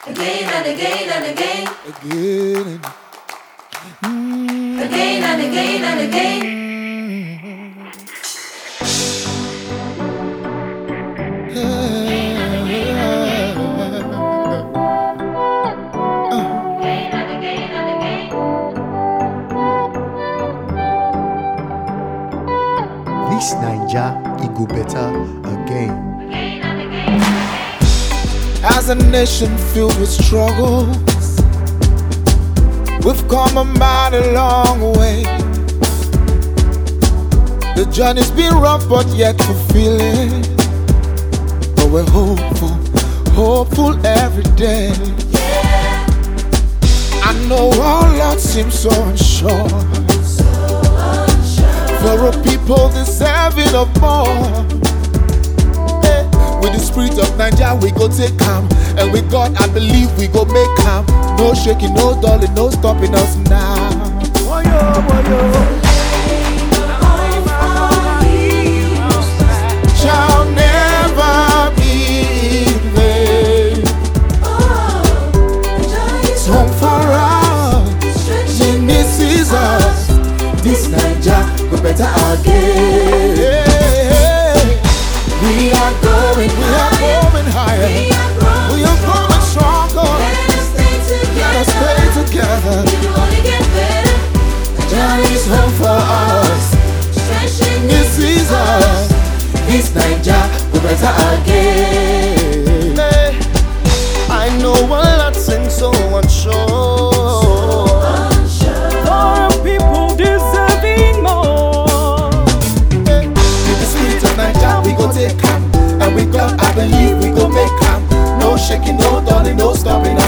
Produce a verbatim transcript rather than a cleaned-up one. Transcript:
again and again and again, again, mm. again and again and again. This Naija, it go better again. As a nation filled with struggles, we've come a mighty long way. The journey's been rough but yet fulfilling. But we're hopeful, hopeful every day. Yeah. I know our lot seems so unsure, so unsure. For a people deserving of more. Hey, with the spirit of Naija we go take calm, and with God I believe we go make calm. No shaking, no dulling, no stopping us now. Woyo, woyo. Shall never be in vain. Oh, it's home for us. She misses us. This Naija go better again. We are going, we are going higher. we are growing, We are growing stronger. let us stay Let us together. stay together. It will only get better. Journey's home for us. Stretching This is us. This Naija go better again. Hey, I know a lot seems so unsure. unsure. For people deserving more. Hey, with the spirit of Naija we go take calm, and with God I believe we go make calm. No shaking, no dulling, no stopping us.